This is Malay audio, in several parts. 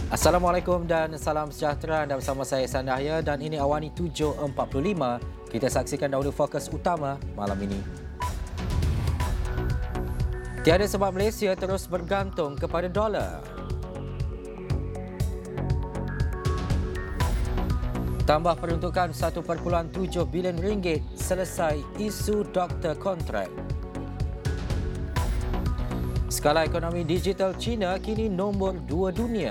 Assalamualaikum dan salam sejahtera. Anda bersama saya Sandahya dan ini Awani 7.45. Kita saksikan dahulu fokus utama malam ini. Tiada sebab Malaysia terus bergantung kepada dolar. Tambah peruntukan 1.7 bilion ringgit selesai isu doktor kontrak. Skala ekonomi digital China kini nombor 2 dunia.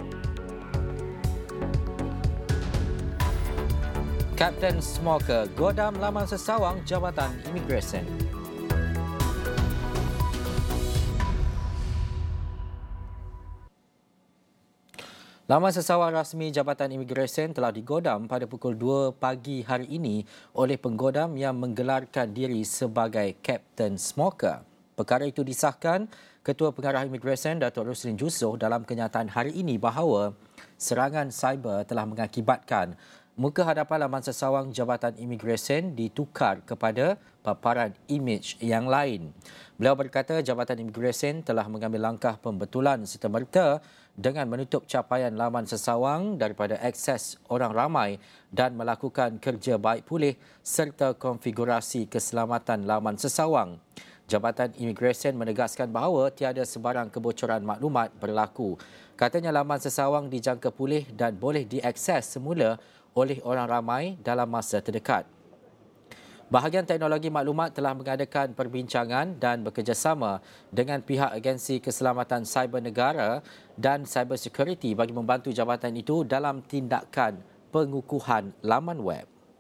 Kapten Smoker godam laman sesawang Jabatan Imigresen. Laman sesawang rasmi Jabatan Imigresen telah digodam pada pukul 2 pagi hari ini oleh penggodam yang menggelarkan diri sebagai Kapten Smoker. Perkara itu disahkan Ketua Pengarah Imigresen Datuk Roslin Jusoh dalam kenyataan hari ini bahawa serangan cyber telah mengakibatkan muka hadapan laman sesawang Jabatan Imigresen ditukar kepada paparan imej yang lain. Beliau berkata Jabatan Imigresen telah mengambil langkah pembetulan serta-merta dengan menutup capaian laman sesawang daripada akses orang ramai dan melakukan kerja baik pulih serta konfigurasi keselamatan laman sesawang. Jabatan Imigresen menegaskan bahawa tiada sebarang kebocoran maklumat berlaku. Katanya laman sesawang dijangka pulih dan boleh diakses semula oleh orang ramai dalam masa terdekat. Bahagian teknologi maklumat telah mengadakan perbincangan dan bekerjasama dengan pihak Agensi Keselamatan Cyber Negara dan Cyber Security bagi membantu jabatan itu dalam tindakan pengukuhan laman web.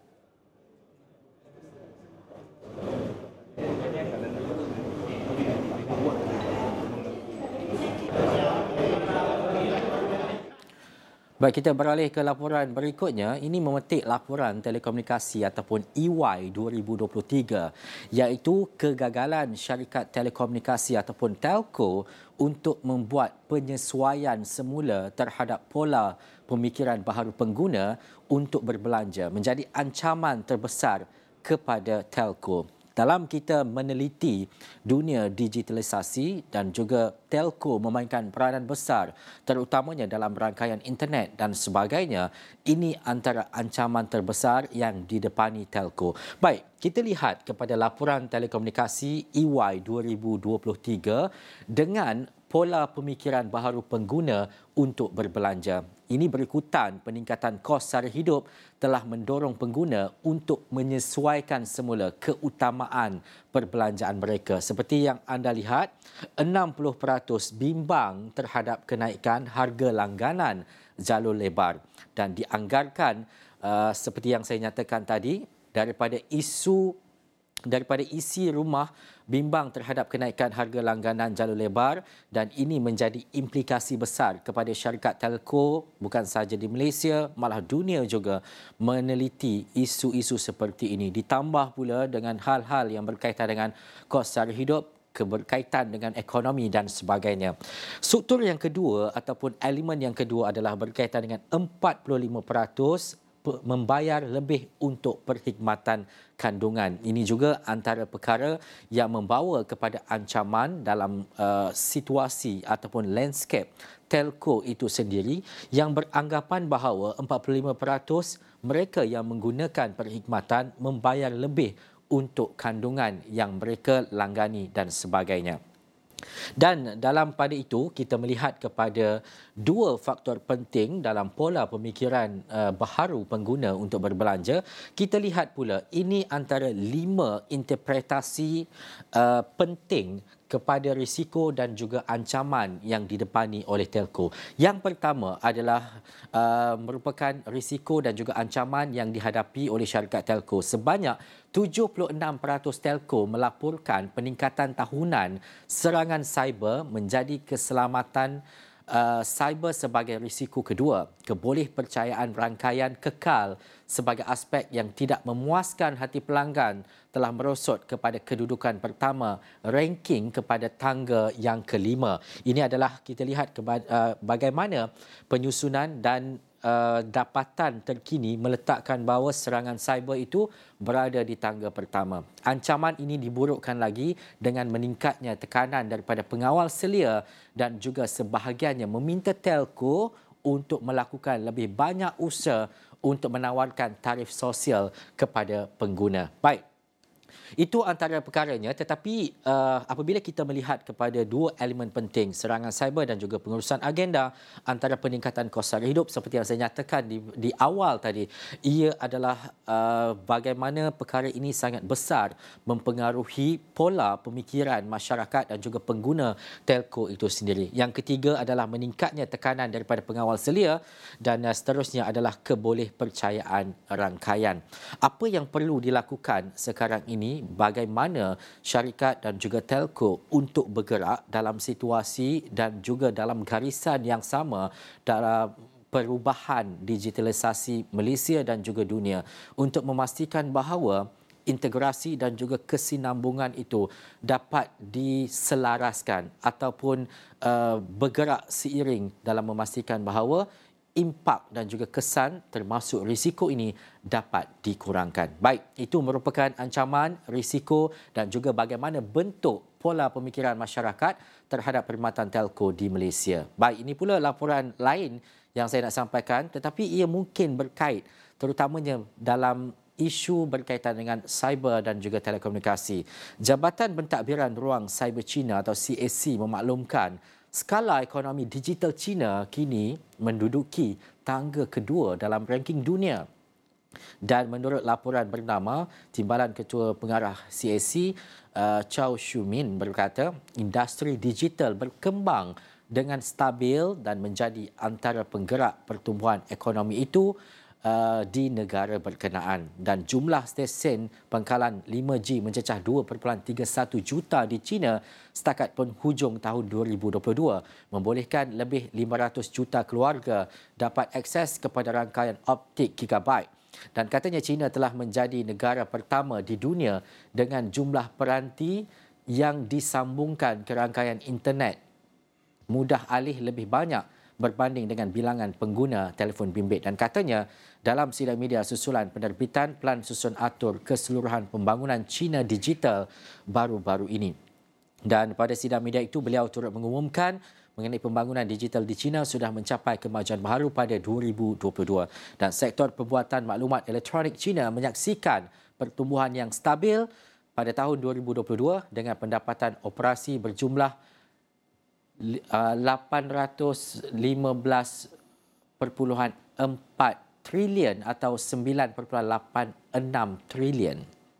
Baik, kita beralih ke laporan berikutnya. Ini memetik laporan telekomunikasi ataupun EY 2023 iaitu kegagalan syarikat telekomunikasi ataupun telco untuk membuat penyesuaian semula terhadap pola pemikiran baharu pengguna untuk berbelanja menjadi ancaman terbesar kepada telco. Dalam kita meneliti dunia digitalisasi dan juga telco memainkan peranan besar terutamanya dalam rangkaian internet dan sebagainya, ini antara ancaman terbesar yang didepani telco. Baik, kita lihat kepada laporan telekomunikasi EY 2023 dengan pola pemikiran baharu pengguna untuk berbelanja. Ini berikutan peningkatan kos sara hidup telah mendorong pengguna untuk menyesuaikan semula keutamaan perbelanjaan mereka. Seperti yang anda lihat, 60% bimbang terhadap kenaikan harga langganan jalur lebar dan dianggarkan seperti yang saya nyatakan tadi daripada isi rumah bimbang terhadap kenaikan harga langganan jalur lebar dan ini menjadi implikasi besar kepada syarikat telco bukan sahaja di Malaysia malah dunia juga meneliti isu-isu seperti ini. Ditambah pula dengan hal-hal yang berkaitan dengan kos sara hidup, berkaitan dengan ekonomi dan sebagainya. Struktur yang kedua ataupun elemen yang kedua adalah berkaitan dengan 45% membayar lebih untuk perkhidmatan kandungan. Ini juga antara perkara yang membawa kepada ancaman dalam situasi ataupun landscape telco itu sendiri yang beranggapan bahawa 45% mereka yang menggunakan perkhidmatan membayar lebih untuk kandungan yang mereka langgani dan sebagainya. Dan dalam pada itu kita melihat kepada dua faktor penting dalam pola pemikiran baharu pengguna untuk berbelanja. Kita lihat pula ini antara 5 interpretasi penting kepada risiko dan juga ancaman yang didepani oleh telco. Yang pertama adalah merupakan risiko dan juga ancaman yang dihadapi oleh syarikat telco. Sebanyak 76% telco melaporkan peningkatan tahunan serangan cyber menjadi keselamatan cyber sebagai risiko kedua. Kebolehpercayaan rangkaian kekal sebagai aspek yang tidak memuaskan hati pelanggan telah merosot kepada kedudukan pertama, ranking kepada tangga yang kelima. Ini adalah kita lihat bagaimana penyusunan dan dapatan terkini meletakkan bahawa serangan cyber itu berada di tangga pertama. Ancaman ini diburukkan lagi dengan meningkatnya tekanan daripada pengawal selia dan juga sebahagiannya meminta telco untuk melakukan lebih banyak usaha untuk menawarkan tarif sosial kepada pengguna. Baik. Itu antara perkaranya, tetapi apabila kita melihat kepada dua elemen penting, serangan cyber dan juga pengurusan agenda, antara peningkatan kos sara hidup seperti yang saya nyatakan di awal tadi, ia adalah bagaimana perkara ini sangat besar mempengaruhi pola pemikiran masyarakat dan juga pengguna telco itu sendiri. Yang ketiga adalah meningkatnya tekanan daripada pengawal selia dan seterusnya adalah kebolehpercayaan rangkaian. Apa yang perlu dilakukan sekarang ini, bagaimana syarikat dan juga telco untuk bergerak dalam situasi dan juga dalam garisan yang sama dalam perubahan digitalisasi Malaysia dan juga dunia untuk memastikan bahawa integrasi dan juga kesinambungan itu dapat diselaraskan ataupun bergerak seiring dalam memastikan bahawa impak dan juga kesan termasuk risiko ini dapat dikurangkan. Baik, itu merupakan ancaman, risiko dan juga bagaimana bentuk pola pemikiran masyarakat terhadap perkhidmatan telco di Malaysia. Baik, ini pula laporan lain yang saya nak sampaikan, tetapi ia mungkin berkait terutamanya dalam isu berkaitan dengan cyber dan juga telekomunikasi. Jabatan Pentadbiran Ruang Cyber China atau CAC memaklumkan skala ekonomi digital China kini menduduki tangga kedua dalam ranking dunia. Dan menurut laporan bernama, Timbalan Ketua Pengarah CAC, Chow Shu-min berkata, industri digital berkembang dengan stabil dan menjadi antara penggerak pertumbuhan ekonomi itu di negara berkenaan, dan jumlah stesen pangkalan 5G mencecah 2.31 juta di China setakat penghujung tahun 2022, membolehkan lebih 500 juta keluarga dapat akses kepada rangkaian optik gigabyte. Dan katanya China telah menjadi negara pertama di dunia dengan jumlah peranti yang disambungkan ke rangkaian internet mudah alih lebih banyak berbanding dengan bilangan pengguna telefon bimbit. Dan katanya dalam sidang media susulan penerbitan Pelan Susun Atur Keseluruhan Pembangunan China Digital baru-baru ini. Dan pada sidang media itu beliau turut mengumumkan mengenai pembangunan digital di China sudah mencapai kemajuan baharu pada 2022 dan sektor pembuatan maklumat elektronik China menyaksikan pertumbuhan yang stabil pada tahun 2022 dengan pendapatan operasi berjumlah 815.4 trilion atau 9.86 trilion.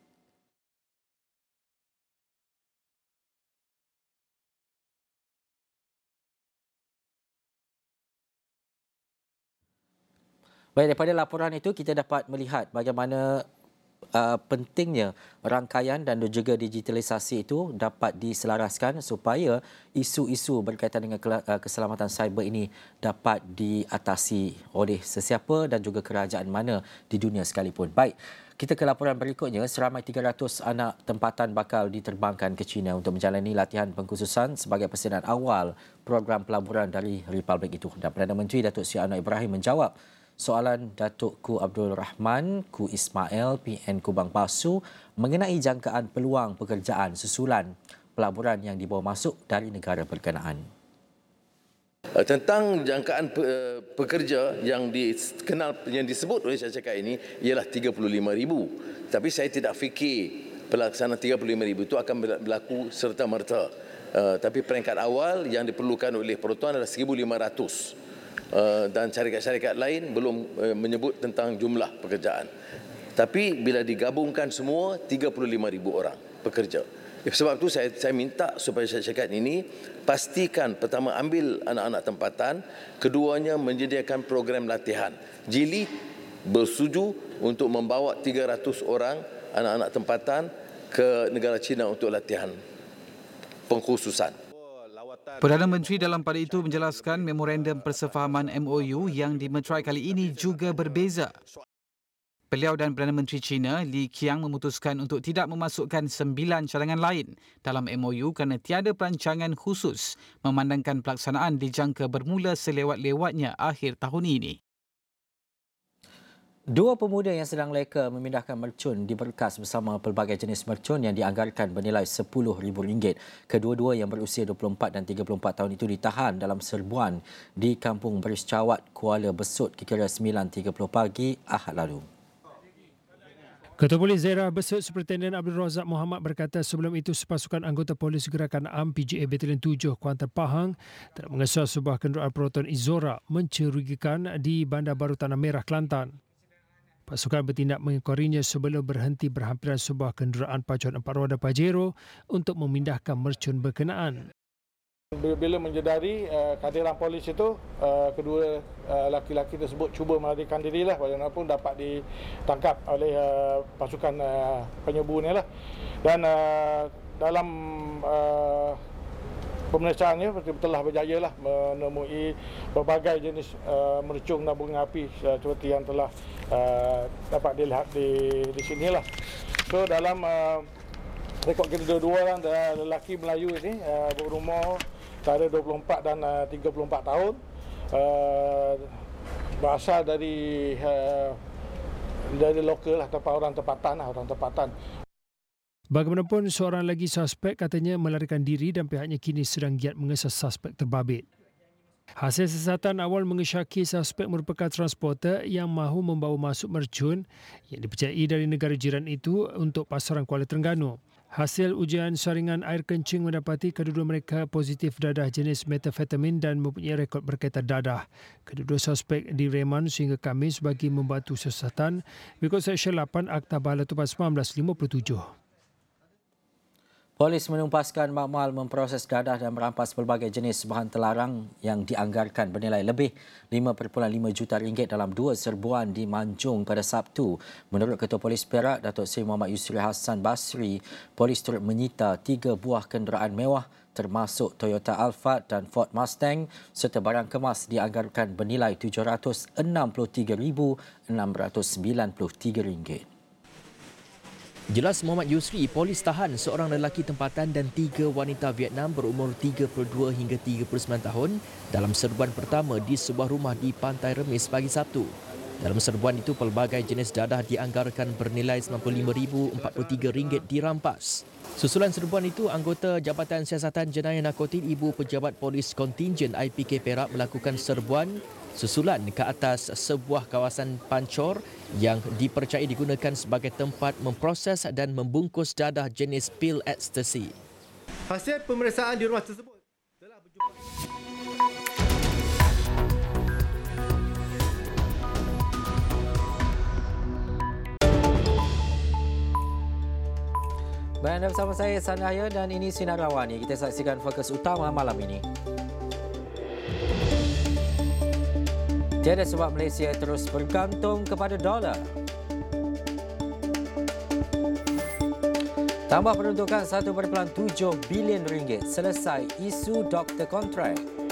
Baik, daripada laporan itu kita dapat melihat bagaimana pentingnya rangkaian dan juga digitalisasi itu dapat diselaraskan supaya isu-isu berkaitan dengan keselamatan cyber ini dapat diatasi oleh sesiapa dan juga kerajaan mana di dunia sekalipun. Baik, kita ke laporan berikutnya. Seramai 300 anak tempatan bakal diterbangkan ke China untuk menjalani latihan pengkhususan sebagai persediaan awal program pelaburan dari Republik itu. Dan Perdana Menteri Datuk Seri Anwar Ibrahim menjawab soalan Datuk Ku Abdul Rahman, Ku Ismail, PN Kubang Pasu mengenai jangkaan peluang pekerjaan susulan pelaburan yang dibawa masuk dari negara berkenaan. Tentang jangkaan pekerja yang disebut oleh saya cakap ini ialah 35,000. Tapi saya tidak fikir pelaksanaan 35,000 itu akan berlaku serta-merta. Tapi peringkat awal yang diperlukan oleh Pertuan adalah 1,500. Dan syarikat-syarikat lain belum menyebut tentang jumlah pekerjaan. Tapi bila digabungkan semua 35,000 orang pekerja. Sebab itu saya minta supaya syarikat ini pastikan pertama ambil anak-anak tempatan, keduanya menyediakan program latihan. Jili bersetuju untuk membawa 300 orang anak-anak tempatan ke negara China untuk latihan pengkhususan. Perdana Menteri dalam pada itu menjelaskan memorandum persefahaman MOU yang dimeterai kali ini juga berbeza. Beliau dan Perdana Menteri China, Li Qiang memutuskan untuk tidak memasukkan 9 cadangan lain dalam MOU kerana tiada perancangan khusus memandangkan pelaksanaan dijangka bermula selewat-lewatnya akhir tahun ini. Dua pemuda yang sedang leka memindahkan mercun di berkas bersama pelbagai jenis mercun yang dianggarkan bernilai RM10,000. Kedua-dua yang berusia 24 dan 34 tahun itu ditahan dalam serbuan di Kampung Beris Cawat, Kuala Besut kira 9.30 pagi Ahad lalu. Ketua Polis Daerah Besut Superintendent Abdul Razak Muhammad berkata sebelum itu sepasukan anggota Polis Gerakan Am PGA Batalion 7 Kuantan Pahang telah mengesah sebuah kenderaan Proton Izora mencurigakan di Bandar Baru Tanah Merah, Kelantan. Pasukan bertindak mengekorinya sebelum berhenti berhampiran sebuah kenderaan pacuan 4 roda Pajero untuk memindahkan mercun berkenaan. Bila menjedari kehadiran polis itu, kedua laki-laki tersebut cuba melarikan diri lah, walaupun dapat ditangkap oleh pasukan penyebu ni lah. Dan dalam pemeriksaannya telah berjaya lah menemui berbagai jenis mercung dan bunga api seperti yang telah dapat dilihat di sini lah. So dalam rekod kita dua orang lelaki Melayu ini berumur antara 24 dan 34 tahun, berasal dari lokal lah, orang tempatan. Bagaimanapun, seorang lagi suspek katanya melarikan diri dan pihaknya kini sedang giat mengesah suspek terbabit. Hasil siasatan awal mengesyaki suspek merupakan transporter yang mahu membawa masuk mercun yang dipercayai dari negara jiran itu untuk pasaran Kuala Terengganu. Hasil ujian saringan air kencing mendapati kedua-dua mereka positif dadah jenis metafetamin dan mempunyai rekod berkaitan dadah. Kedua-dua suspek direman sehingga Khamis bagi membantu siasatan mengikut Seksyen 8 Akta Bala Tupas 1957. Polis menumpaskan makmal memproses dadah dan merampas pelbagai jenis bahan terlarang yang dianggarkan bernilai lebih RM5.5 juta dalam dua serbuan di Manjung pada Sabtu. Menurut Ketua Polis Perak, Datuk Seri Muhammad Yusri Hassan Basri, polis turut menyita 3 buah kenderaan mewah termasuk Toyota Alphard dan Ford Mustang serta barang kemas dianggarkan bernilai RM763,693. Jelas Muhammad Yusri, polis tahan seorang lelaki tempatan dan 3 wanita Vietnam berumur 32 hingga 39 tahun dalam serbuan pertama di sebuah rumah di Pantai Remis pagi Sabtu. Dalam serbuan itu, pelbagai jenis dadah dianggarkan bernilai RM95,043 dirampas. Susulan serbuan itu, anggota Jabatan Siasatan Jenayah Narkotik Ibu Pejabat Polis Kontingen IPK Perak melakukan serbuan susulan ke atas sebuah kawasan pancor yang dipercayai digunakan sebagai tempat memproses dan membungkus dadah jenis pil ekstasi. Hasil pemeriksaan di rumah tersebut telah berjumpa. Baik, anda bersama saya Sanaya dan ini Sinar Rawani. Kita saksikan fokus utama malam ini. Tiada sebab Malaysia terus bergantung kepada dolar. Tambah peruntukan RM1.7 bilion selesai isu doktor kontrak.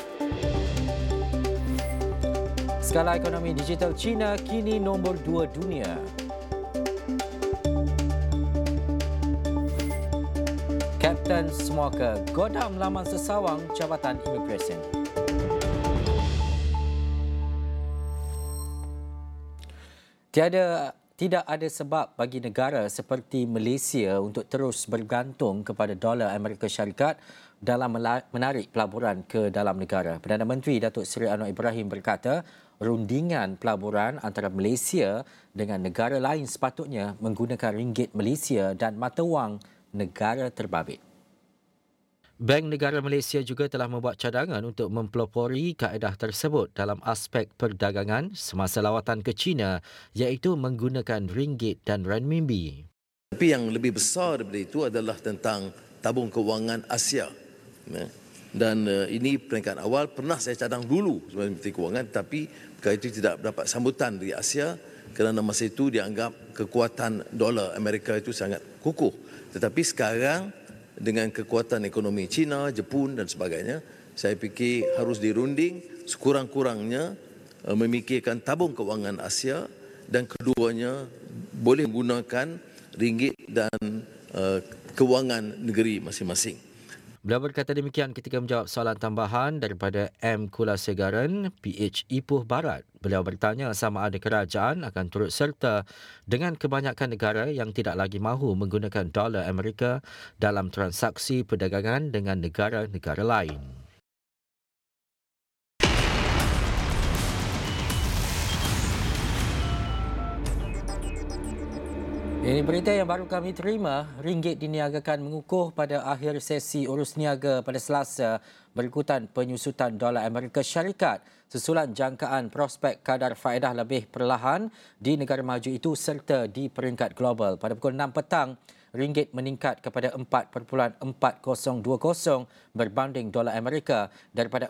Skala ekonomi digital China kini nombor 2 dunia. Kapten Smoker godam laman sesawang Jabatan Imigresen. Tidak ada sebab bagi negara seperti Malaysia untuk terus bergantung kepada dolar Amerika Syarikat dalam menarik pelaburan ke dalam negara. Perdana Menteri Datuk Seri Anwar Ibrahim berkata, rundingan pelaburan antara Malaysia dengan negara lain sepatutnya menggunakan ringgit Malaysia dan mata wang negara terbabit. Bank Negara Malaysia juga telah membuat cadangan untuk mempelopori kaedah tersebut dalam aspek perdagangan semasa lawatan ke China, iaitu menggunakan ringgit dan renminbi. Tapi yang lebih besar daripada itu adalah tentang tabung kewangan Asia. Dan ini peringkat awal pernah saya cadang dulu sebagai Menteri Kewangan, tapi perkara itu tidak dapat sambutan dari Asia kerana masa itu dianggap kekuatan dolar Amerika itu sangat kukuh. Tetapi sekarang dengan kekuatan ekonomi China, Jepun dan sebagainya, saya fikir harus dirunding sekurang-kurangnya memikirkan tabung kewangan Asia dan keduanya boleh menggunakan ringgit dan kewangan negeri masing-masing. Beliau berkata demikian ketika menjawab soalan tambahan daripada M. Kulasegaran, PH Ipoh Barat. Beliau bertanya sama ada kerajaan akan turut serta dengan kebanyakan negara yang tidak lagi mahu menggunakan dolar Amerika dalam transaksi perdagangan dengan negara-negara lain. Ini berita yang baru kami terima. Ringgit diniagakan mengukuh pada akhir sesi urus niaga pada Selasa berikutan penyusutan dolar Amerika Syarikat susulan jangkaan prospek kadar faedah lebih perlahan di negara maju itu serta di peringkat global. Pada pukul 6 petang, ringgit meningkat kepada 4.4020 berbanding dolar Amerika daripada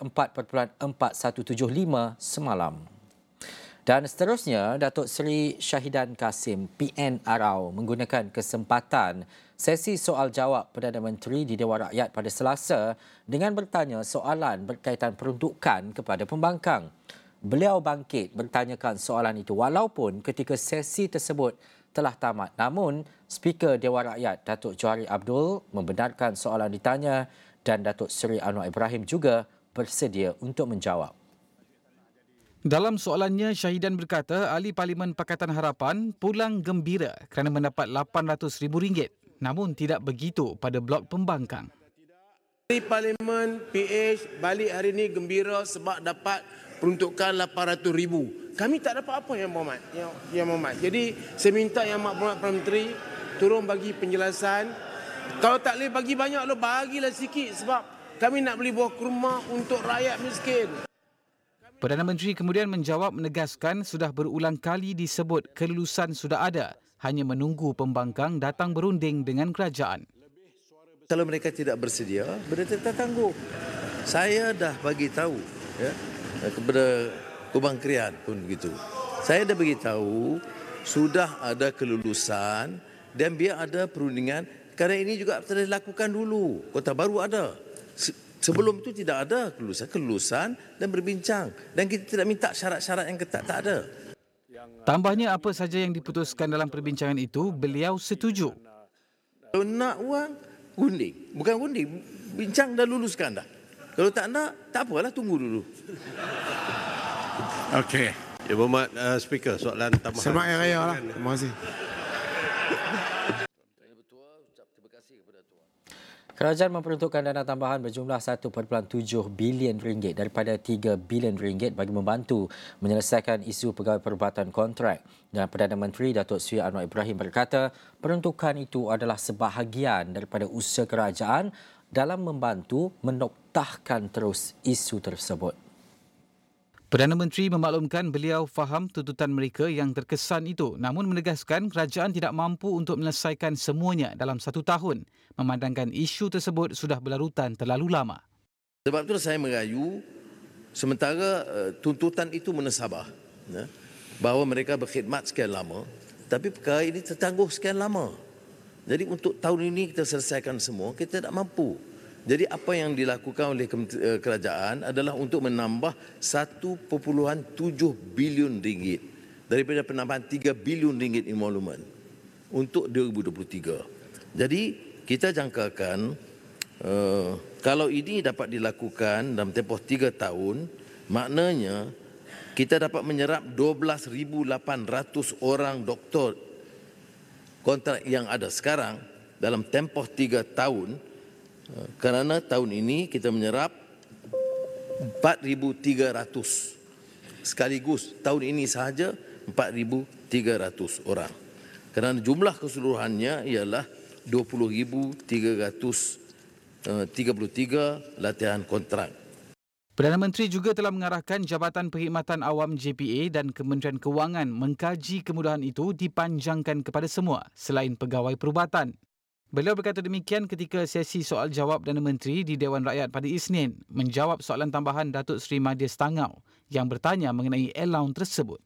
4.4175 semalam. Dan seterusnya, Datuk Seri Syahidan Kasim, PN Arau, menggunakan kesempatan sesi soal jawab Perdana Menteri di Dewan Rakyat pada Selasa dengan bertanya soalan berkaitan peruntukan kepada pembangkang. Beliau bangkit bertanyakan soalan itu walaupun ketika sesi tersebut telah tamat. Namun, Speaker Dewan Rakyat, Datuk Johari Abdul, membenarkan soalan ditanya dan Datuk Seri Anwar Ibrahim juga bersedia untuk menjawab. Dalam soalannya, Syahidan berkata Ahli Parlimen Pakatan Harapan pulang gembira kerana mendapat RM800,000. Namun tidak begitu pada blok pembangkang. Ahli Parlimen PH balik hari ini gembira sebab dapat peruntukan RM800,000. Kami tak dapat apa Yang Berhormat. Jadi saya minta Yang Berhormat Perdana Menteri turun bagi penjelasan. Kalau tak boleh bagi banyak, bagilah sikit sebab kami nak beli buah kurma untuk rakyat miskin. Perdana Menteri kemudian menjawab menegaskan sudah berulang kali disebut kelulusan sudah ada, hanya menunggu pembangkang datang berunding dengan kerajaan. Kalau mereka tidak bersedia, mereka tak tangguh. Saya dah bagi tahu kepada Kubang Krian pun begitu. Saya dah bagi tahu sudah ada kelulusan dan biar ada perundingan. Kerana ini juga telah dilakukan dulu. Kota Baru ada. Sebelum itu tidak ada kelulusan dan berbincang. Dan kita tidak minta syarat-syarat yang ketat, tak ada. Tambahnya apa saja yang diputuskan dalam perbincangan itu, beliau setuju. Kalau nak wang, gunding. Bukan gunding, bincang dah luluskan dah. Kalau tak nak, tak apalah, tunggu dulu. Okey. Yang Berhormat Speaker, soalan tambahan. Selamat Hari Raya lah. Terima kasih. Kerajaan memperuntukkan dana tambahan berjumlah 1.7 bilion ringgit daripada 3 bilion ringgit bagi membantu menyelesaikan isu pegawai perubatan kontrak. Dan Perdana Menteri Datuk Seri Anwar Ibrahim berkata peruntukan itu adalah sebahagian daripada usaha kerajaan dalam membantu menoktahkan terus isu tersebut. Perdana Menteri memaklumkan beliau faham tuntutan mereka yang terkesan itu, namun menegaskan kerajaan tidak mampu untuk menyelesaikan semuanya dalam 1 tahun, memandangkan isu tersebut sudah berlarutan terlalu lama. Sebab itu saya merayu sementara tuntutan itu menasabah bahawa mereka berkhidmat sekian lama, tapi perkara ini tertangguh sekian lama. Jadi untuk tahun ini kita selesaikan semua, kita tak mampu. Jadi apa yang dilakukan oleh kerajaan adalah untuk menambah 1.7 bilion ringgit daripada penambahan 3 bilion ringgit emolumen untuk 2023. Jadi kita jangkakan kalau ini dapat dilakukan dalam tempoh 3 tahun, maknanya kita dapat menyerap 12,800 orang doktor kontrak yang ada sekarang dalam tempoh 3 tahun. Kerana tahun ini kita menyerap 4,300 sekaligus. Tahun ini sahaja 4,300 orang. Kerana jumlah keseluruhannya ialah 20,333 latihan kontrak. Perdana Menteri juga telah mengarahkan Jabatan Perkhidmatan Awam JPA dan Kementerian Kewangan mengkaji kemudahan itu dipanjangkan kepada semua selain pegawai perubatan. Beliau berkata demikian ketika sesi soal jawab Perdana Menteri di Dewan Rakyat pada Isnin menjawab soalan tambahan Datuk Seri Mahathir Stangau yang bertanya mengenai allowance tersebut.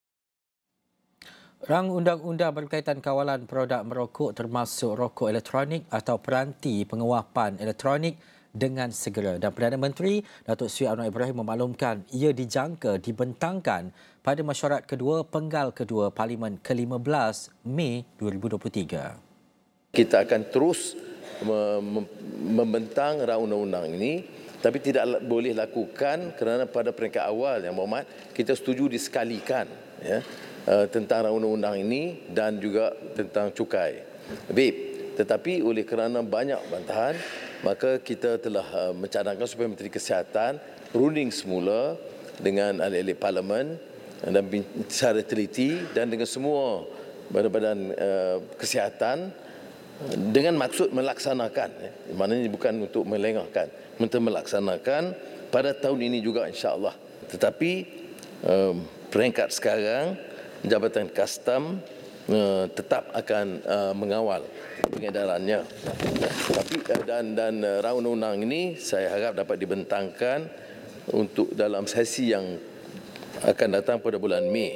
Rang undang-undang berkaitan kawalan produk merokok termasuk rokok elektronik atau peranti penguapan elektronik dengan segera. Dan Perdana Menteri Datuk Seri Anwar Ibrahim memaklumkan ia dijangka dibentangkan pada mesyuarat kedua penggal kedua Parlimen ke-15 Mei 2023. Kita akan terus membentang rancangan undang-undang ini, tapi tidak boleh lakukan kerana pada peringkat awal Yang Berhormat kita setuju disekalikan ya, tentang rancangan undang-undang ini dan juga tentang cukai. Tetapi oleh kerana banyak bantahan, maka kita telah mencadangkan supaya Menteri Kesihatan runding semula dengan ahli-ahli Parlimen dan secara teliti dan dengan semua badan-badan kesihatan dengan maksud melaksanakan. Maknanya bukan untuk melengahkan, untuk melaksanakan pada tahun ini juga insya-Allah. Tetapi peringkat sekarang Jabatan Kastam tetap akan mengawal pengedarannya. Tapi dan rancangan undang-undang ini saya harap dapat dibentangkan untuk dalam sesi yang akan datang pada bulan Mei.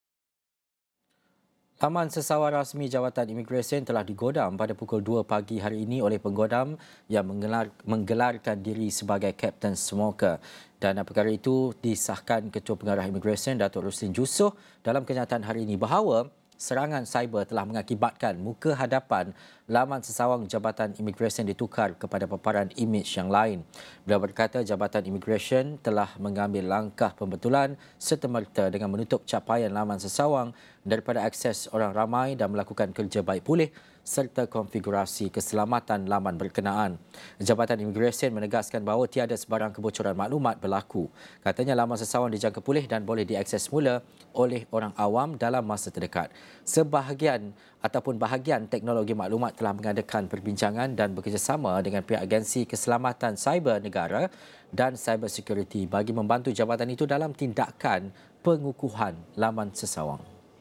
Laman sesawar rasmi Jabatan Imigresen telah digodam pada pukul 2 pagi hari ini oleh penggodam yang menggelarkan diri sebagai Kapten Smoker. Dan perkara itu disahkan Ketua Pengarah Imigresen Datuk Rustin Jusoh dalam kenyataan hari ini bahawa serangan cyber telah mengakibatkan muka hadapan laman sesawang Jabatan Imigresen ditukar kepada paparan imej yang lain. Beliau berkata Jabatan Imigresen telah mengambil langkah pembetulan serta-merta dengan menutup capaian laman sesawang daripada akses orang ramai dan melakukan kerja baik pulih serta konfigurasi keselamatan laman berkenaan. Jabatan Imigresen menegaskan bahawa tiada sebarang kebocoran maklumat berlaku. Katanya laman sesawang dijangka pulih dan boleh diakses semula oleh orang awam dalam masa terdekat. Sebahagian ataupun bahagian teknologi maklumat telah mengadakan perbincangan dan bekerjasama dengan pihak agensi keselamatan cyber negara dan cyber security bagi membantu jabatan itu dalam tindakan pengukuhan laman sesawang.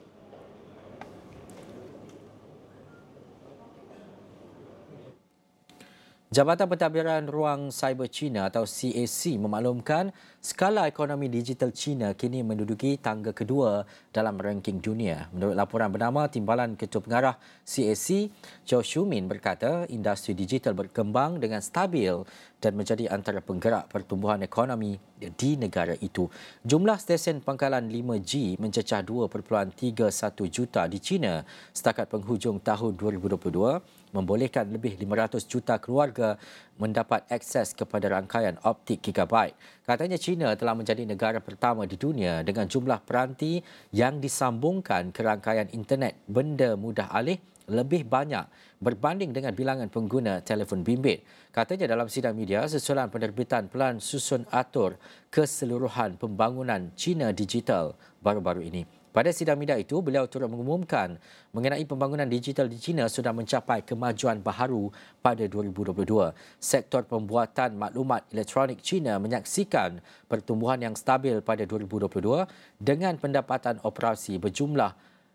Jabatan Pentadbiran Ruang Cyber China atau CAC memaklumkan skala ekonomi digital China kini menduduki tangga kedua dalam ranking dunia. Menurut laporan bernama, Timbalan Ketua Pengarah CAC, Zhou Xiumin berkata industri digital berkembang dengan stabil dan menjadi antara penggerak pertumbuhan ekonomi di negara itu. Jumlah stesen pangkalan 5G mencecah 2.31 juta di China setakat penghujung tahun 2022, membolehkan lebih 500 juta keluarga mendapat akses kepada rangkaian optik gigabyte. Katanya China telah menjadi negara pertama di dunia dengan jumlah peranti yang disambungkan ke rangkaian internet benda mudah alih lebih banyak berbanding dengan bilangan pengguna telefon bimbit. Katanya dalam sidang media susulan penerbitan Pelan Susun Atur Keseluruhan Pembangunan China Digital baru-baru ini. Pada sidang media itu, beliau turut mengumumkan mengenai pembangunan digital di China sudah mencapai kemajuan baharu pada 2022. Sektor pembuatan maklumat elektronik China menyaksikan pertumbuhan yang stabil pada 2022 dengan pendapatan operasi berjumlah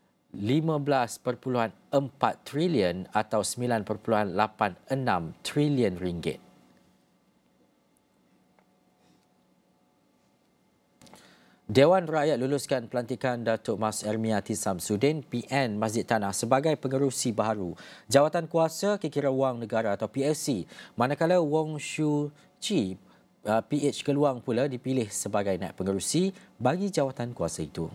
15.4 trilion atau 9.86 trilion ringgit. Dewan Rakyat luluskan pelantikan Datuk Mas Ermiati Samsudin PN Masjid Tanah sebagai pengerusi baharu Jawatan Kuasa Kekira Wang Negara atau PLC, manakala Wong Shu Chi PH Keluang pula dipilih sebagai naib pengerusi bagi jawatan kuasa itu.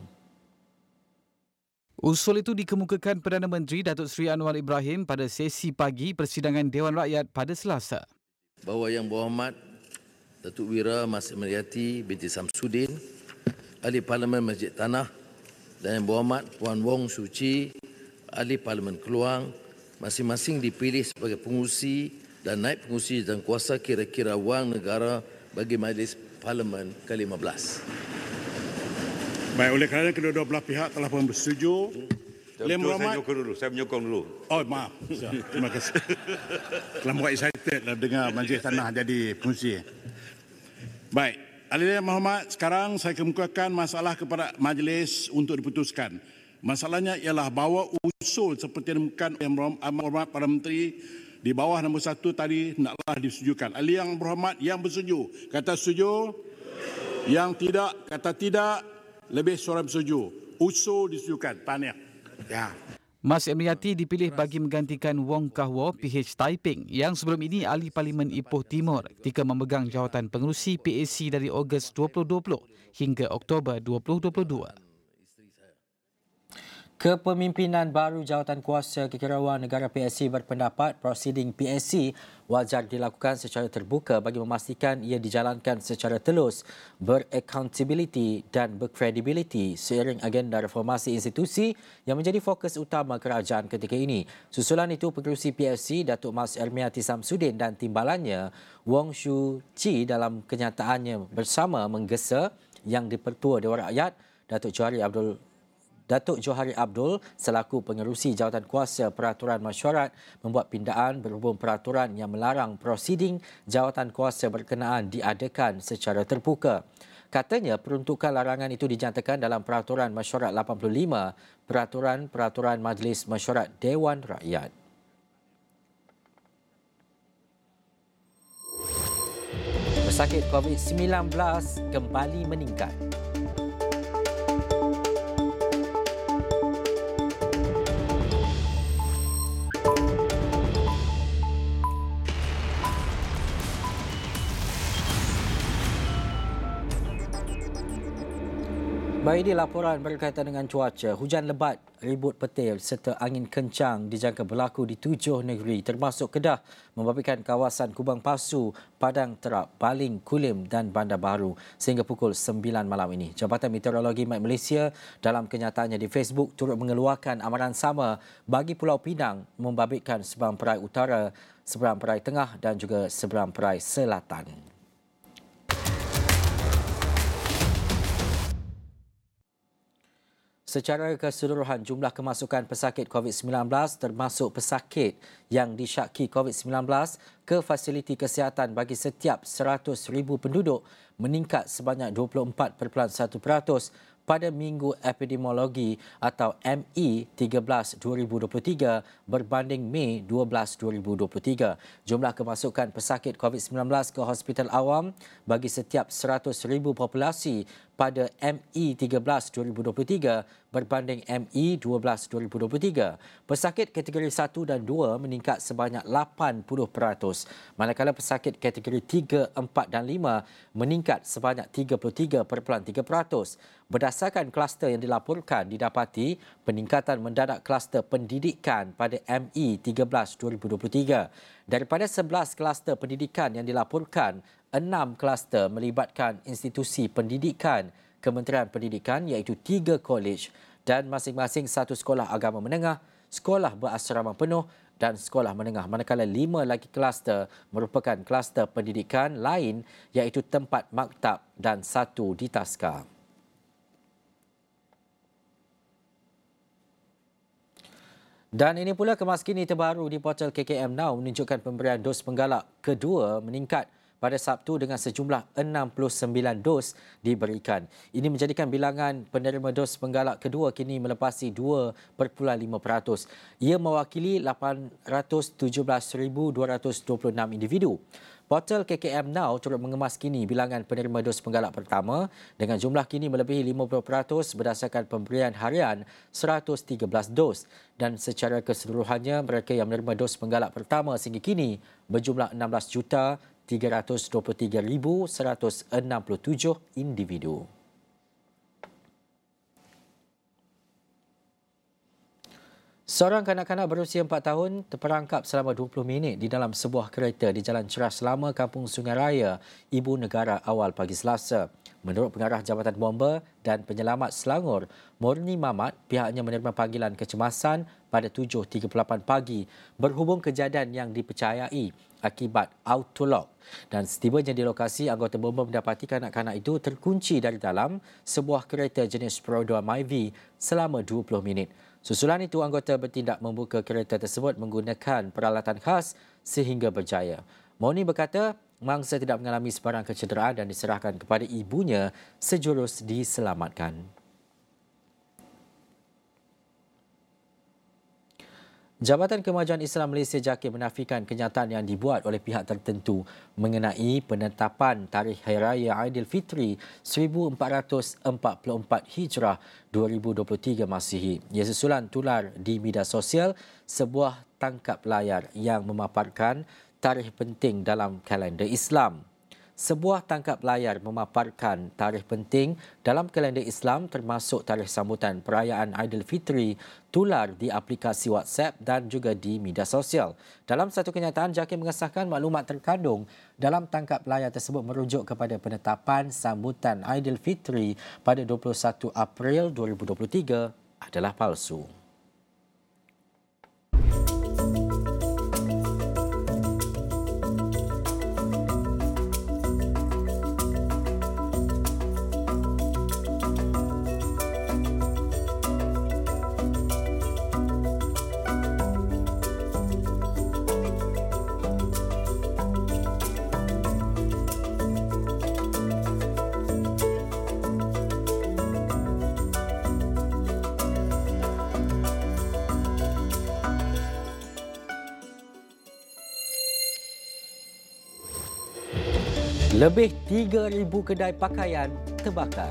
Usul itu dikemukakan Perdana Menteri Datuk Seri Anwar Ibrahim pada sesi pagi persidangan Dewan Rakyat pada Selasa. Bahawa Yang Berhormat Datuk Wira Mas Ermiati binti Samsudin, Ahli Parlimen Masjid Tanah, dan Yang Berhormat Puan Wong Shu Chi, Ahli Parlimen Keluang, masing-masing dipilih sebagai pengurusi dan naib pengurusi dan kuasa kira-kira wang negara bagi Majlis Parlimen ke-15. Baik, oleh kerana kedua-dua belah pihak telah pun bersetuju. Saya menyokong dulu. Oh, maaf. Terima kasih. Telah buat excited lah dengar Majlis Tanah jadi pengurusi. Baik. Ahli-ahli yang berhormat, sekarang saya kemukakan masalah kepada majlis untuk diputuskan. Masalahnya ialah bahawa usul seperti yang dikemukakan Yang Berhormat Perdana Menteri di bawah nombor 1 tadi hendaklah disetujukan. Ahli yang berhormat yang bersetuju, kata setuju. Yang tidak, kata tidak. Lebih suara bersetuju. Usul disetujukan. Tahniah. Ya. Mas Ermiati dipilih bagi menggantikan Wong Kah Wo PH Taiping yang sebelum ini Ahli Parlimen Ipoh Timur ketika memegang jawatan pengerusi PAC dari Ogos 2020 hingga Oktober 2022. Kepemimpinan baru Jawatankuasa Kekerauan Negara PSC berpendapat prosiding PSC wajar dilakukan secara terbuka bagi memastikan ia dijalankan secara telus, beraccountability dan berkredibiliti seiring agenda reformasi institusi yang menjadi fokus utama kerajaan ketika ini. Susulan itu, Pengerusi PSC Datuk Mas Ermiati Samsudin dan timbalannya Wong Shu Chi dalam kenyataannya bersama menggesa Yang di-Pertua Dewan Rakyat Datuk Johari Abdul selaku pengerusi Jawatankuasa Peraturan Mesyuarat membuat pindaan berhubung peraturan yang melarang prosiding Jawatankuasa berkenaan diadakan secara terbuka. Katanya peruntukan larangan itu dinyatakan dalam Peraturan Mesyuarat 85, Peraturan Majlis Mesyuarat Dewan Rakyat. Pesakit COVID-19 kembali meningkat. Baik, ini laporan berkaitan dengan cuaca. Hujan lebat, ribut petir serta angin kencang dijangka berlaku di 7 negeri termasuk Kedah, membabitkan kawasan Kubang Pasu, Padang Terap, Baling, Kulim dan Bandar Baru sehingga pukul 9 malam ini. Jabatan Meteorologi Malaysia dalam kenyataannya di Facebook turut mengeluarkan amaran sama bagi Pulau Pinang, membabitkan seberang perai utara, seberang perai tengah dan juga seberang perai selatan. Secara keseluruhan, jumlah kemasukan pesakit COVID-19 termasuk pesakit yang disyaki COVID-19 ke fasiliti kesihatan bagi setiap 100,000 penduduk meningkat sebanyak 24.1% pada Minggu Epidemiologi atau ME 13 2023 berbanding Mei 12 2023. Jumlah kemasukan pesakit COVID-19 ke hospital awam bagi setiap 100,000 populasi pada ME 13 2023 berbanding ME 12 2023. Pesakit kategori 1 dan 2 meningkat sebanyak 80%, manakala pesakit kategori 3, 4 dan 5 meningkat sebanyak 33.3%. Berdasarkan kluster yang dilaporkan, didapati peningkatan mendadak kluster pendidikan pada ME 13 2023. Daripada 11 kluster pendidikan yang dilaporkan, 6 kluster melibatkan institusi pendidikan Kementerian Pendidikan iaitu 3 kolej dan masing-masing 1 sekolah agama menengah, sekolah berasrama penuh dan sekolah menengah. Manakala 5 lagi kluster merupakan kluster pendidikan lain iaitu tempat maktab dan 1 di taska. Dan ini pula kemaskini terbaru di portal KKM Now menunjukkan pemberian dos penggalak kedua meningkat pada Sabtu dengan sejumlah 69 dos diberikan. Ini menjadikan bilangan penerima dos penggalak kedua kini melepasi 2.5%. Ia mewakili 817,226 individu. Portal KKM Now turut mengemas kini bilangan penerima dos penggalak pertama dengan jumlah kini melebihi 50% berdasarkan pemberian harian 113 dos dan secara keseluruhannya mereka yang menerima dos penggalak pertama sehingga kini berjumlah 16,323,167 individu. Seorang kanak-kanak berusia 4 tahun terperangkap selama 20 minit di dalam sebuah kereta di Jalan Ceras Lama, Kampung Sungai Raya, Ibu Negara awal pagi Selasa. Menurut Pengarah Jabatan Bomba dan Penyelamat Selangor, Murni Mamat, pihaknya menerima panggilan kecemasan pada 7.38 pagi berhubung kejadian yang dipercayai akibat autolock. Dan setibanya di lokasi, anggota bomba mendapati kanak-kanak itu terkunci dari dalam sebuah kereta jenis Perodua Myvi selama 20 minit. Susulan itu, anggota bertindak membuka kereta tersebut menggunakan peralatan khas sehingga berjaya. Moni berkata, mangsa tidak mengalami sebarang kecederaan dan diserahkan kepada ibunya sejurus diselamatkan. Jabatan Kemajuan Islam Malaysia JAKIM menafikan kenyataan yang dibuat oleh pihak tertentu mengenai penetapan tarikh Hari Raya Aidilfitri 1444 Hijrah 2023 Masihi. Ia susulan tular di media sosial sebuah tangkap layar yang memaparkan tarikh penting dalam kalender Islam. Sebuah tangkap layar memaparkan tarikh penting dalam kalender Islam termasuk tarikh sambutan perayaan Aidilfitri tular di aplikasi WhatsApp dan juga di media sosial. Dalam satu kenyataan, JAKIM mengesahkan maklumat terkandung dalam tangkap layar tersebut merujuk kepada penetapan sambutan Aidilfitri pada 21 April 2023 adalah palsu. Lebih 3,000 kedai pakaian terbakar.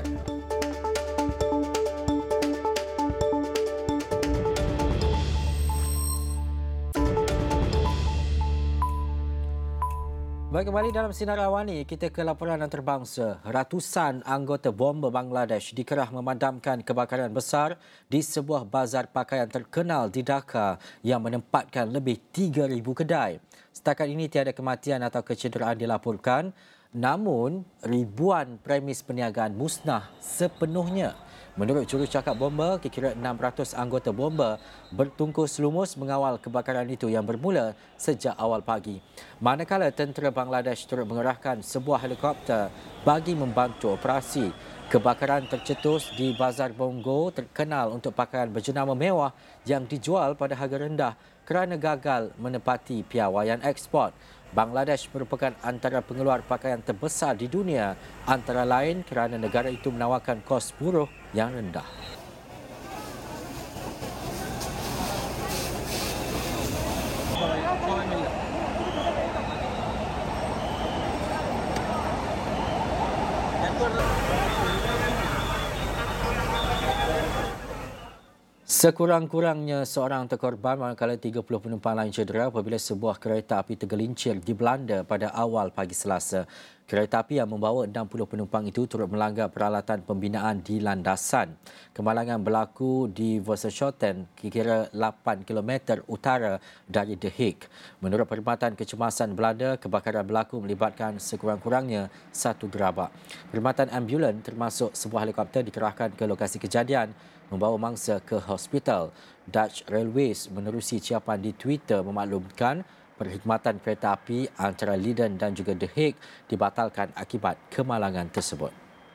Baik, kembali dalam Sinar Awani, kita ke laporan antarabangsa. Ratusan anggota bomber Bangladesh dikerah memadamkan kebakaran besar di sebuah bazar pakaian terkenal di Dhaka yang menempatkan lebih 3,000 kedai. Setakat ini tiada kematian atau kecederaan dilaporkan, namun ribuan premis perniagaan musnah sepenuhnya. Menurut jurucakap bomber, kira-kira 600 anggota bomber bertungkus lumus mengawal kebakaran itu yang bermula sejak awal pagi. Manakala tentera Bangladesh turut mengerahkan sebuah helikopter bagi membantu operasi. Kebakaran tercetus di Bazar Bongo terkenal untuk pakaian berjenama mewah yang dijual pada harga rendah kerana gagal menepati piawaian ekspor. Bangladesh merupakan antara pengeluar pakaian terbesar di dunia, antara lain kerana negara itu menawarkan kos buruh yang rendah. Sekurang-kurangnya seorang terkorban manakala 30 penumpang lain cedera apabila sebuah kereta api tergelincir di Belanda pada awal pagi Selasa. Kereta api yang membawa 60 penumpang itu turut melanggar peralatan pembinaan di landasan. Kemalangan berlaku di Worcestershire, kira 8 km utara dari The Hague. Menurut Perkhidmatan Kecemasan Belanda, kebakaran berlaku melibatkan sekurang-kurangnya satu gerabak. Perkhidmatan ambulan termasuk sebuah helikopter dikerahkan ke lokasi kejadian membawa mangsa ke hospital. Dutch Railways menerusi ciapan di Twitter memaklumkan perkhidmatan kereta api antara Leiden dan juga The Hague dibatalkan akibat kemalangan tersebut.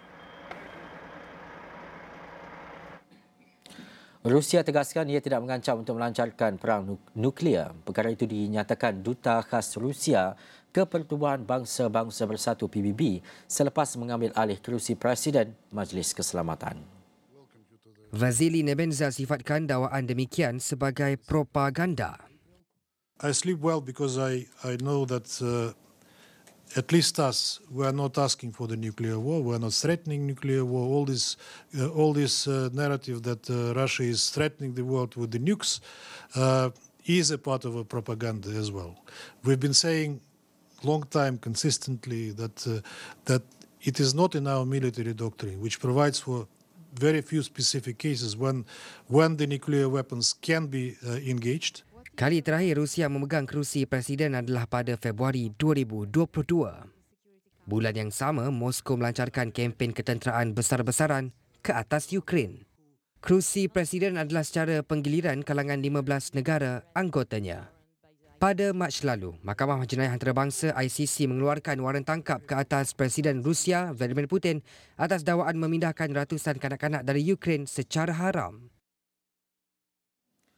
Rusia tegaskan ia tidak mengancam untuk melancarkan perang nuklear. Perkara itu dinyatakan Duta Khas Rusia ke Pertubuhan Bangsa-Bangsa Bersatu PBB selepas mengambil alih kerusi Presiden Majlis Keselamatan. Vasily Nebenza sifatkan dakwaan demikian sebagai propaganda. I sleep well because I know that at least us, we are not asking for the nuclear war. We are not threatening nuclear war. All this narrative that Russia is threatening the world with the nukes is a part of a propaganda as well. We've been saying long time consistently that it is not in our military doctrine, which provides for very few specific cases when the nuclear weapons can be engaged. Kali terakhir Rusia memegang kerusi presiden adalah pada Februari 2022. Bulan yang sama, Moskow melancarkan kempen ketenteraan besar-besaran ke atas Ukraine. Kerusi presiden adalah secara penggiliran kalangan 15 negara anggotanya. Pada Mac lalu, Mahkamah Jenayah Antarabangsa ICC mengeluarkan waran tangkap ke atas Presiden Rusia Vladimir Putin atas dakwaan memindahkan ratusan kanak-kanak dari Ukraine secara haram.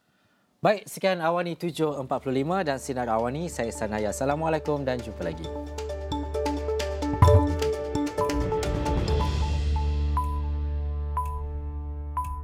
Baik, sekian Awani 7.45 dan Sinar Awani. Saya Sanaya. Assalamualaikum dan jumpa lagi.